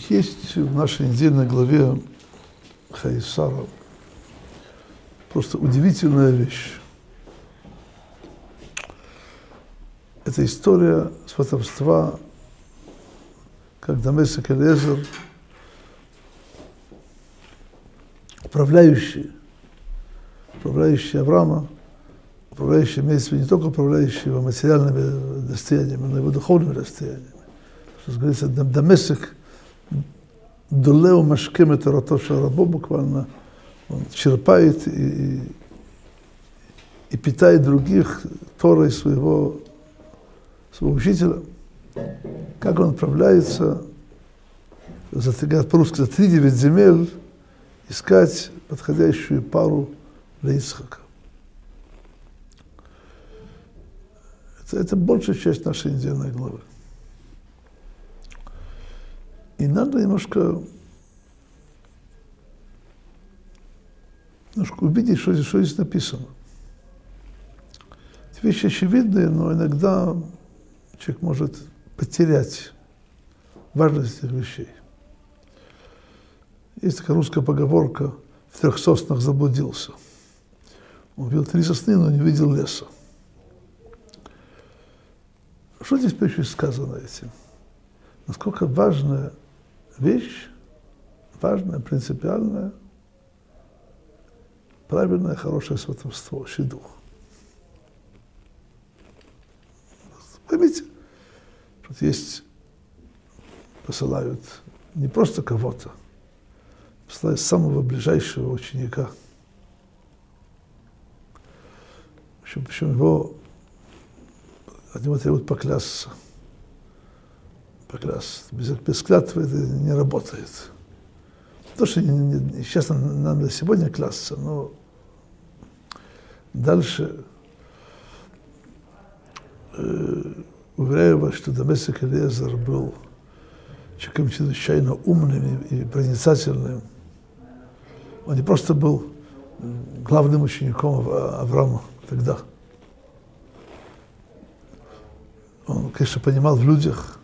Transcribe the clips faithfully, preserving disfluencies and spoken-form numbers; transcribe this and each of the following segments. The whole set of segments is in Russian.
Есть в нашей недельной главе Хаисара просто удивительная вещь. Это история сватовства, когда Месек Элиэзер, управляющий, управляющий Авраама, управляющий, имеется в виду не только управляющий его материальными достояниями, но и его духовными достояниями. Что говорится, Дамесек долео машкем это ратоша рабо, буквально он черпает и, и, и питает других Торой своего, своего учителя. Как он отправляется, за, по-русски, за три девять земель искать подходящую пару для Ицхака. Это, это большая часть нашей недельной главы. И надо немножко, немножко увидеть, что здесь, что здесь написано. Эти вещи очевидные, но иногда человек может потерять важность этих вещей. Есть такая русская поговорка: в трех соснах заблудился. Он увидел три сосны, но не видел леса. Что здесь прежде сказано этим? Насколько важная вещь, важная, принципиальная, правильное, хорошее сватовство, шидух. Поймите, что есть, посылают не просто кого-то, посылают самого ближайшего ученика. Причем, причем его, от него требуют поклясться. Поклясться. Без, без клятвы это не работает. То, что не, не, сейчас надо сегодня клясться, но дальше э, уверяю вас, что Месек Элиэзер был человеком чрезвычайно умным и, и проницательным. Он не просто был главным учеником Авраама тогда. Он, конечно, понимал в людях.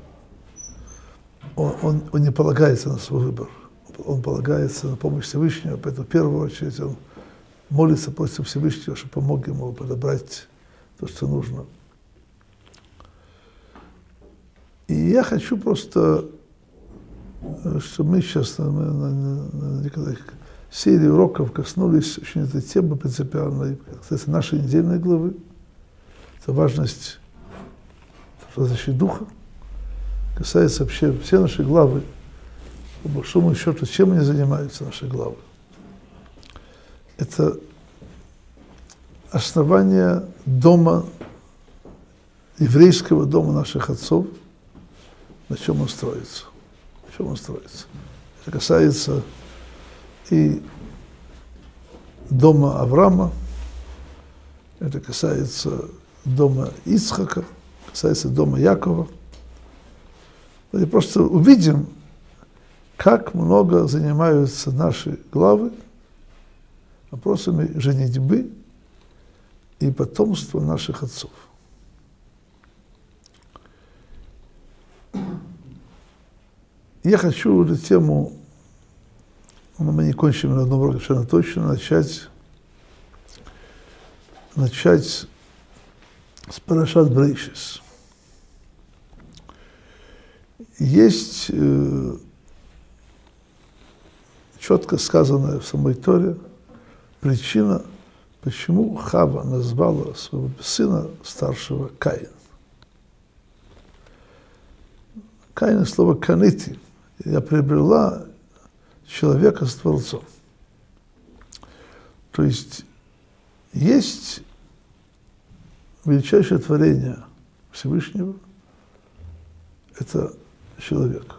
Он, он, он не полагается на свой выбор. Он полагается на помощь Всевышнего, поэтому в первую очередь он молится, просит Всевышнего, чтобы помог ему подобрать то, что нужно. И я хочу просто, чтобы мы сейчас на, на, на, на серии уроков коснулись очень этой темы принципиальной, кстати, нашей недельной главы. Это важность защиты духа. Касается вообще все наши главы. По большому счету, чем они занимаются, наши главы? Это основание дома, еврейского дома наших отцов, на чем он строится. На чем он строится. Это касается и дома Авраама, это касается дома Ицхака, касается дома Якова. Мы просто увидим, как много занимаются наши главы вопросами женитьбы и потомства наших отцов. Я хочу эту тему, мы не кончим на одном уроке совершенно точно, начать, начать с Парашат Брейшис. Есть э, четко сказанная в самой Торе причина, почему Хава назвала своего сына старшего Каин. Каин — слово «канити». Я приобрела человека с Творцом. То есть есть величайшее творение Всевышнего — это человек.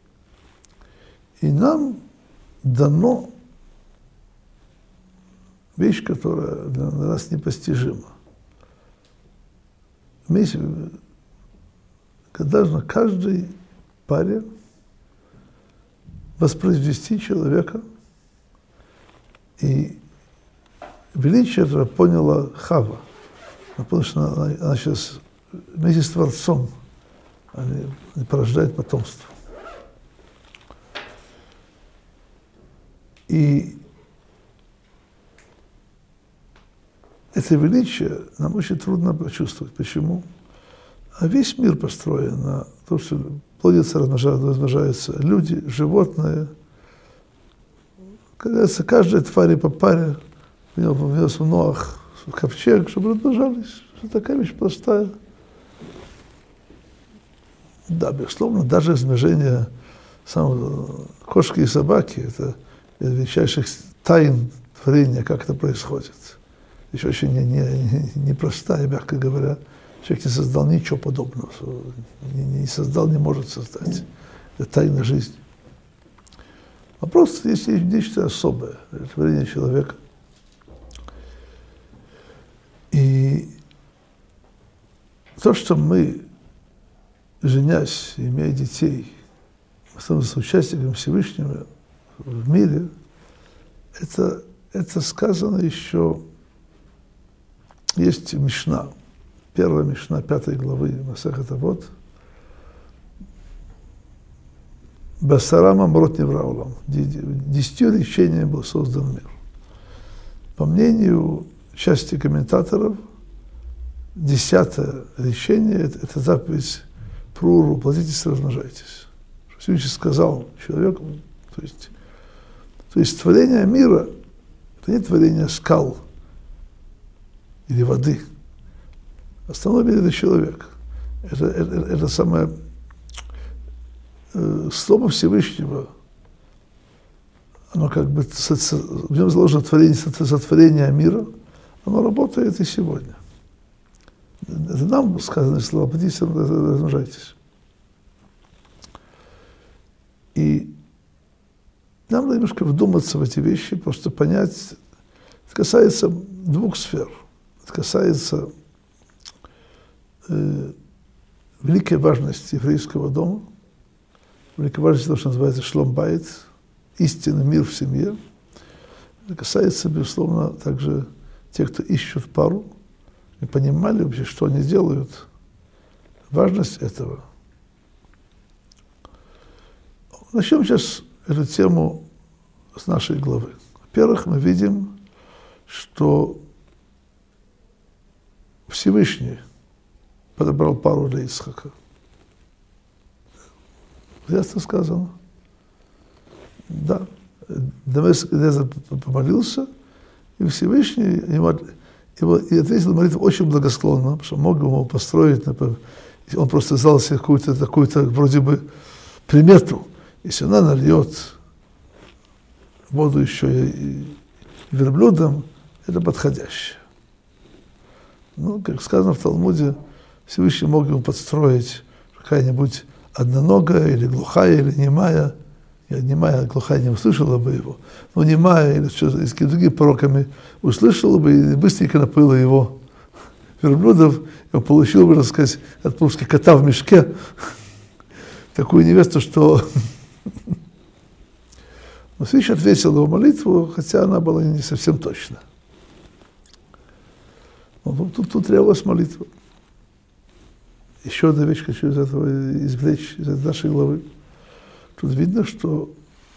И нам дано вещь, которая для нас непостижима. Когда должна каждой паре воспроизвести человека, и величие этого поняла Хава. Потому что она, она сейчас вместе с Творцом они, они порождают потомство. И это величие нам очень трудно почувствовать. Почему? А весь мир построен на том, что плодятся, размножаются, размножаются люди, животные. Кажется, каждой твари по паре внес в Ноах в ковчег, чтобы размножались. Это такая вещь простая. Да, безусловно, даже размножение самого, кошки и собаки, это из величайших тайн творения, как это происходит. Еще очень непростая, не, не мягко говоря. Человек не создал ничего подобного, не, не создал, не может создать. Это тайна жизни. Вопрос, есть нечто особое, это творение человека. И то, что мы, женясь, имея детей, становимся участником Всевышнего в мире, это, это сказано еще, есть Мишна, первая Мишна пятой главы Масехет Авот, Басарам Амрот Невра Олам, десятью речениями был создан мир. По мнению части комментаторов, десятое речение – это заповедь Пруру, плодитесь, размножайтесь. Всевышний сказал человеку, то есть, то есть творение мира – это не творение скал или воды. Основной мир – это человек. Это, это, это самое э, слово Всевышнего, оно как бы, в нем заложено творение, сотворение мира, оно работает и сегодня. Это нам сказано слово, плодитесь, размножайтесь. И нам надо немножко вдуматься в эти вещи, просто понять, это касается двух сфер. Это касается э, великой важности еврейского дома, великой важности того, что называется шлом байт, истинный мир в семье. Это касается, безусловно, также тех, кто ищут пару, и понимали вообще, что они делают, важность этого. Начнем сейчас эту тему с нашей главы. Во-первых, мы видим, что Всевышний подобрал пару для Ицхака. Ясно сказано. Да. Дамеск помолился, и Всевышний ему, его, и ответил на молитву очень благосклонно, потому что мог ему построить, он просто знал себе какую-то такую-то вроде бы примету. Если она нальет воду еще и верблюдом, это подходящее. Ну, как сказано в Талмуде, Всевышний мог ему подстроить какая-нибудь одноногая или глухая, или немая. Я немая, глухая не услышала бы его, но немая или что-то с другими пророками услышала бы и быстренько напоила его верблюдов, и он получил, можно сказать, от по-русски кота в мешке, такую невесту, что... Но Всевышний ответил его молитву, хотя она была не совсем точна. Но тут, тут требовалась молитва. Еще одна вещь хочу из этого извлечь, из нашей главы. Тут видно, что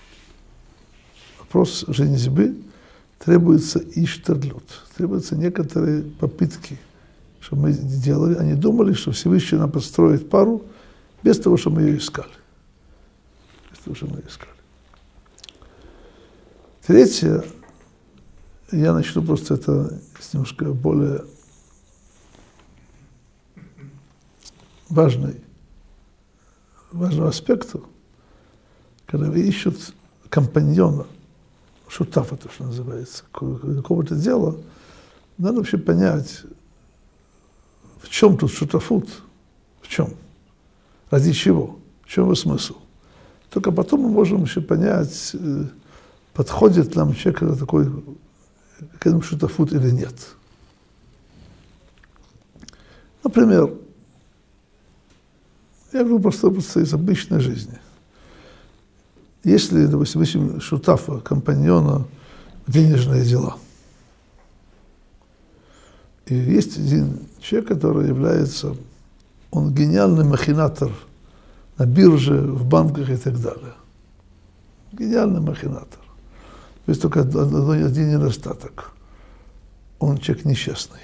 вопрос женитьбы требуется иштадлут, требуются некоторые попытки, что мы делали. Они думали, что Всевышний нам подстроит пару без того, что мы ее искали. Без того, что мы ее искали. Третье, я начну просто это с немножко более важной, важного аспекта. Когда вы ищут компаньона, шутафа, то, что называется, какого-то дела, надо вообще понять, в чем тут шутафут, в чем, ради чего, в чем его смысл. Только потом мы можем еще понять, подходит нам человек такой, к этому шутафут или нет. Например, я говорю просто из обычной жизни. Если, допустим, шутафа, компаньона, денежные дела. И есть один человек, который является, он гениальный махинатор на бирже, в банках и так далее. Гениальный махинатор. Есть только один недостаток. Он человек нечестный.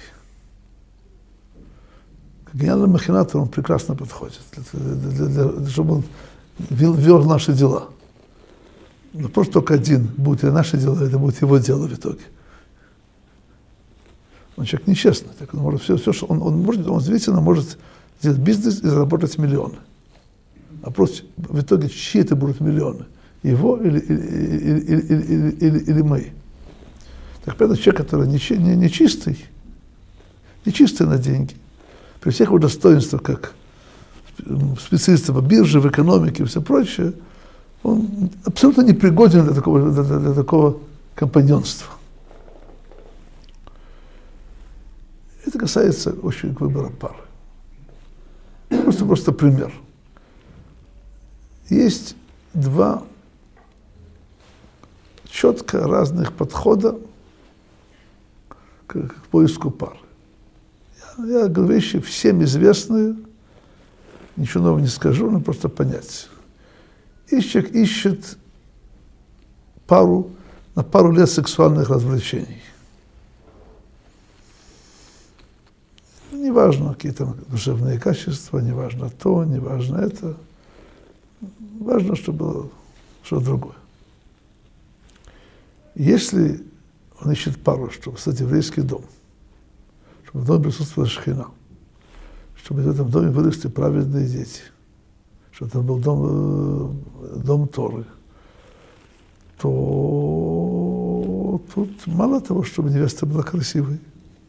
Как гениальный махинатор он прекрасно подходит, для, для, для, для, чтобы он вел, вел наши дела. Но просто только один будет и наши дела, это будет его дело в итоге. Он человек нечестный. Так он может все, все, что он, он может, он действительно может сделать бизнес и заработать миллионы. А просто в итоге чьи это будут миллионы? Его или, или, или, или, или, или, или мои? Так поэтому человек, который нечистый, не, не чистый, не чистый на деньги, при всех его достоинствах, как специалист по бирже, в экономике и все прочее, он абсолютно не пригоден для такого, для, для, для такого компаньонства. Это касается очень выбора пары. Просто, просто пример. Есть два четко разных подхода к, к поиску пары. Я, я говорю вещи всем известные, ничего нового не скажу, но просто понять. Ищет, ищет пару на пару лет сексуальных развлечений. Неважно, какие там душевные качества, неважно то, неважно это. Важно, чтобы было что-то другое. Если он ищет пару, чтобы, кстати, еврейский дом, чтобы в доме присутствовала шхина, чтобы в этом доме выросли праведные дети, чтобы это был дом, дом Торы, то тут мало того, чтобы невеста была красивой,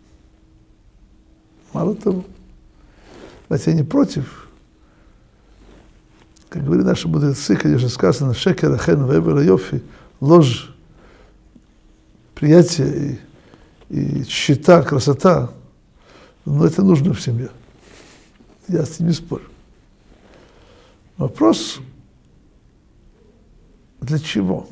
мало того, хотя я не против, как говорили наши мудрецы, конечно, сказано, шекер, ахен, вебер, йофи, ложь, приятие и, и щита, красота, но это нужно в семье. Я с ним не спорю. Вопрос, для чего?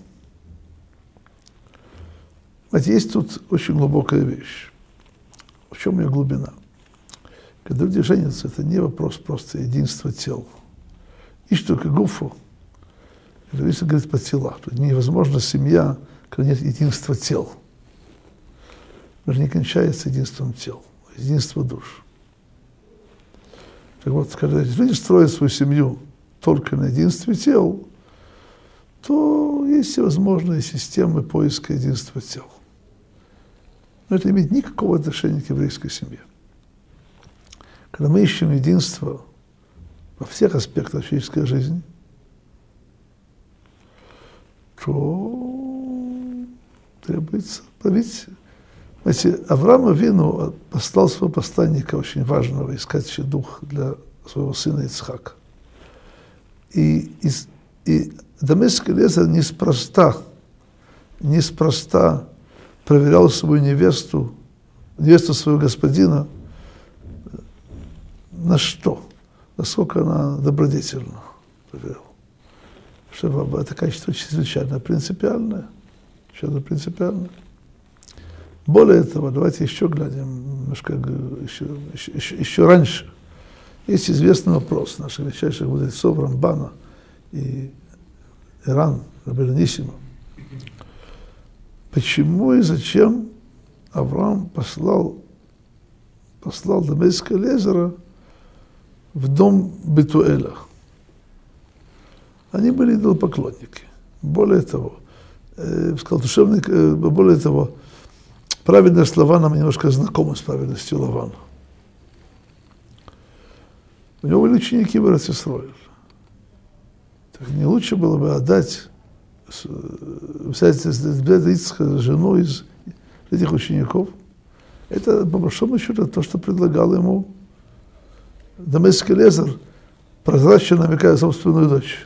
Знаете, есть тут очень глубокая вещь. В чем ее глубина? Когда люди женятся, это не вопрос просто единства тел. И что только гуфу, если говорить по телам, то невозможна семья, когда нет единства тел. Даже не кончается единством тел, единство душ. Так вот, когда люди строят свою семью только на единстве тел, то есть всевозможные системы поиска единства тел. Но это не имеет никакого отношения к еврейской семье. Когда мы ищем единство во всех аспектах человеческой жизни, то требуется править. Знаете, Авраам Авину послал своего посланника очень важного, искать дух для своего сына Ицхака. И, и, и Дамасский Элиэзер неспроста, неспроста проверял свою невесту, невесту своего господина, на что? Насколько она добродетельна, проверял. Что это качество чрезвычайно принципиальное, чрезвычайно принципиальное. Более того, давайте еще глянем, немножко еще, еще, еще, еще раньше. Есть известный вопрос наших величайших мудрецов Рамбана и Иран, Рабби Нисима. Почему и зачем Авраам послал, послал Дамасского Элиэзера в дом Бетуэля? Они были идолопоклонники. Более того, э, сказал душевный, э, более того, правильность Лавана немножко знакома с правильностью Лавана. У него были ученики в Эрец Исроэль. Так не лучше было бы отдать, взять, взять Ицхака, жену из этих учеников? Это, по большому счету, то, что предлагал ему Дамасский Элиэзер, прозрачно намекая собственную дочь.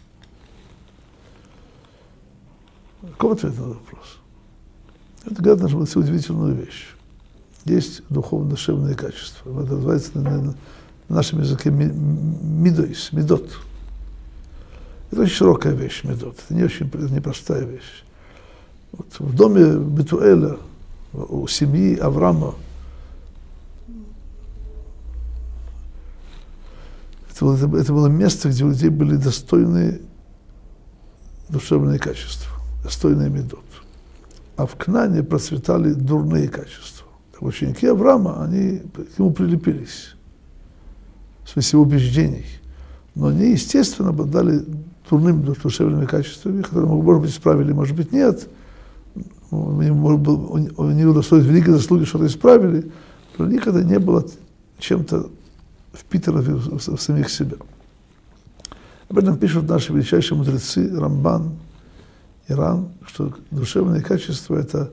Каков ответ на вопрос? Это говорит наша удивительную вещь. Есть духовно-душевные качества. Это называется на, на нашем языке мидойс, медот. Это очень широкая вещь, медот. Это не очень непростая вещь. Вот в доме Бетуэля, у семьи Авраама, это было, это было место, где у людей были достойные душевные качества, достойные медот. а в Кнаане процветали дурные качества. Так ученики Авраама, они к нему прилепились, в смысле убеждений, но они, естественно, обладали дурными душевными качествами, которые, может быть, исправили, может быть, нет. У них удостоились великие заслуги, что-то исправили, но никогда не было чем-то впитано в, в самих себя. Об этом пишут наши величайшие мудрецы Рамбан, Иран, что душевные качества – это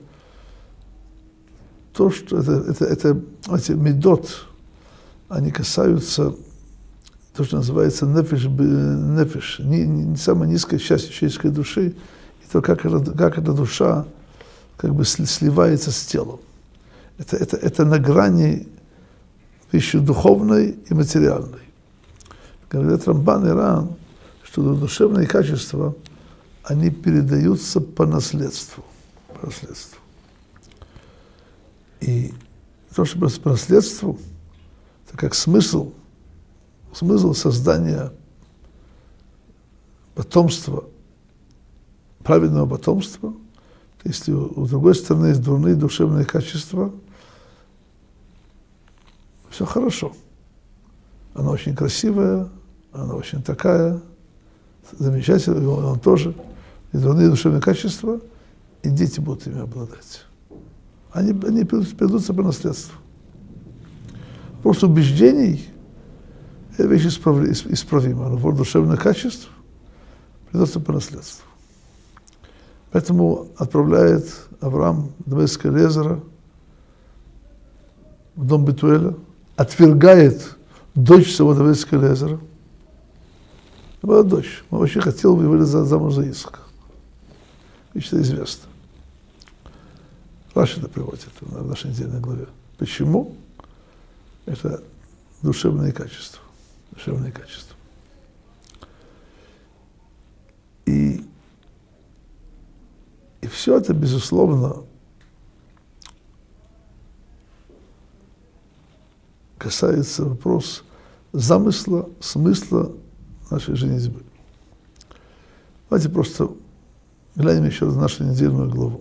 то, что это, это, это эти медот, они касаются то, что называется нефиш, нефиш не, не самая низкая часть человеческой души, и то, как, это, как эта душа как бы сливается с телом. Это, это, это на грани вещи духовной и материальной. Говорят Рамбан и Иран, что душевные качества, они передаются по наследству. По наследству. И то, что по наследству, это как смысл, смысл создания потомства, праведного потомства. Если у, у другой стороны есть дурные душевные качества, все хорошо. Она очень красивая, она очень такая, замечательная, и он, он тоже. И дурные душевные качества, и дети будут ими обладать. Они, они перейдутся по наследству. Просто убеждений – это вещь исправима, но душевных качеств перейдутся по наследству. Поэтому отправляет Авраам Дамасское Лезера в дом Бетуэля, отвергает дочь своего Дамасского Лезера. Это была дочь. Он очень хотел выйти замуж за Ицхака. И что известно. Раши это приводит в нашей недельной главе. Почему? Это душевные качества. Душевные качества. И, и все это, безусловно, касается вопроса замысла, смысла нашей женитьбы. Давайте просто глянем еще на нашу недельную главу.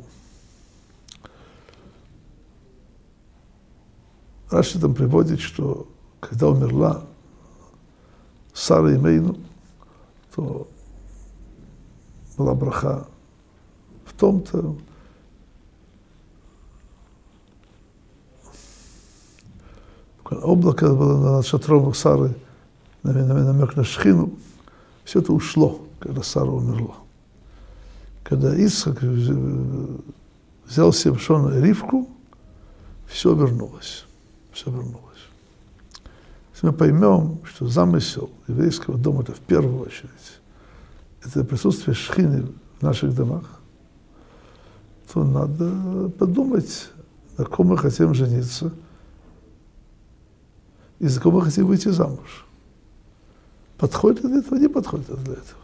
Раши там приводит, что когда умерла Сара Имейну, то была браха в том-то, облако было над шатром Сары, намек на Шхину, все это ушло, когда Сара умерла. Когда Ицхак взял себе Шона и Ривку, все вернулось. Все вернулось. Если мы поймем, что замысел еврейского дома – это в первую очередь, это присутствие Шхины в наших домах, то надо подумать, на ком мы хотим жениться и за кого мы хотим выйти замуж. Подходит для этого, не подходит для этого.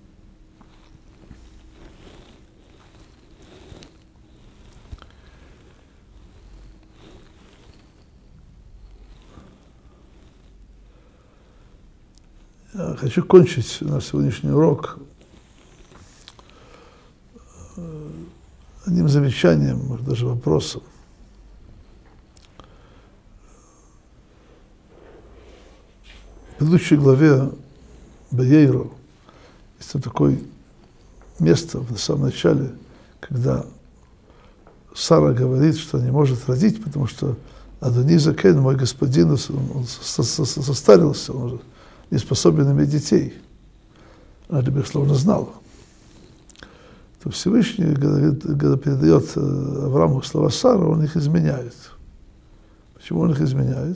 Я хочу кончить наш сегодняшний урок одним замечанием, может, даже вопросом. В предыдущей главе Баейро есть такое место в самом начале, когда Сара говорит, что не может родить, потому что Адони Закен, мой господин, он состарился, он уже не способен иметь детей. Она это, безусловно, знала. То Всевышний, когда передает Аврааму слова Сары, он их изменяет. Почему он их изменяет?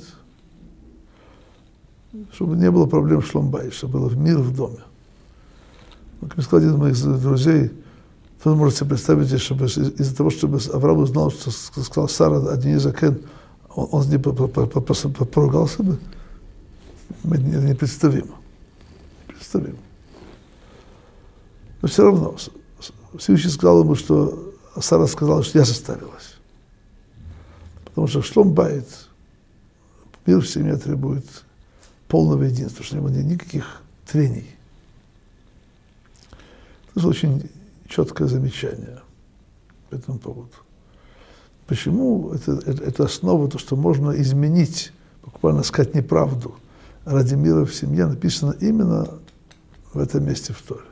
Чтобы не было проблем в шломбае, чтобы было мир в доме. Как мне сказал один из моих друзей, вы можете представить, чтобы из-за того, чтобы Авраам узнал, что сказал Сара Адони Закен, он, он с ней поругался бы. Это непредставимо. Непредставимо. Но все равно Всевышний сказал ему, что Сара сказала, что я состарилась. Потому что шлом байт, мир в семье требует полного единства, что не было никаких трений. Это очень четкое замечание по этому поводу. Почему это, это, это основа, то, что можно изменить, буквально сказать неправду ради мира в семье, написано именно в этом месте в Торе.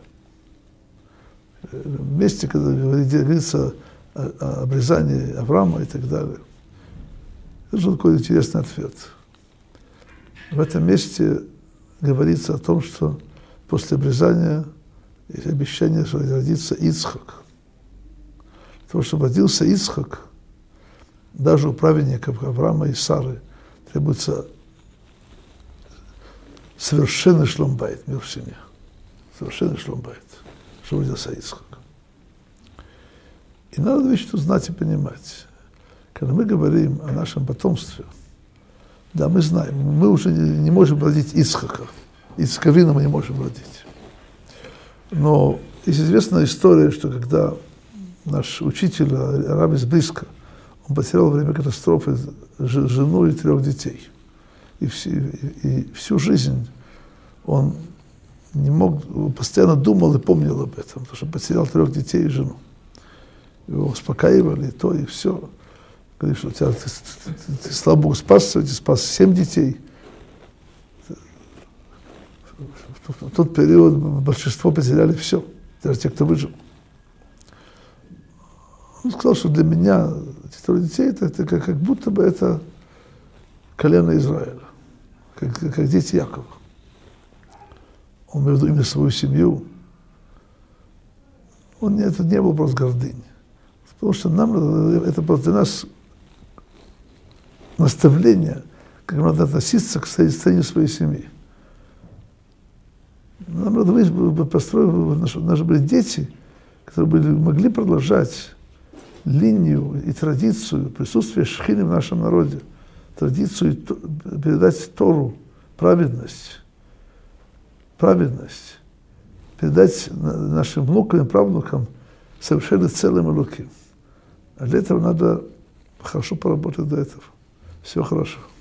В месте, когда говорится о, о обрезании Авраама и так далее. Это же такой интересный ответ. В этом месте говорится о том, что после обрезания есть обещание, что родится Ицхак. Для того, чтобы родился Ицхак, даже у праведников Авраама и Сары требуется совершенный шломбайт, мир в семье. Совершенный шломбайт, чтобы родился Ицхак. И надо вещи тут знать и понимать. Когда мы говорим о нашем потомстве, да, мы знаем, мы уже не можем родить Ицхака. Ицхаковина мы не можем родить. Но есть известная история, что когда наш учитель, рав из Бриска, он потерял во время катастрофы жену и трех детей. И, все, и, и всю жизнь он не мог, постоянно думал и помнил об этом, потому что потерял трех детей и жену. Его успокаивали, и то, и все. Говорили, что у тебя, ты, ты, ты, ты, слава Богу, спасся, ты спас семь детей. В тот период большинство потеряли все, даже те, кто выжил. Он сказал, что для меня эти трое детей, это, это как, как будто бы это колено Израиля, как, как дети Якова. Он имел в виду именно свою семью. Он, это не был просто гордынь. Потому что нам, это было для нас наставление, как надо относиться к состоянию своей семьи. Нам надо построить, чтобы наши были дети, которые были, могли продолжать линию и традицию присутствия шхины в нашем народе, традицию передать Тору, праведность, праведность, передать нашим внукам и правнукам совершенно целым и луким. А для этого надо хорошо поработать до этого. Всего хорошего.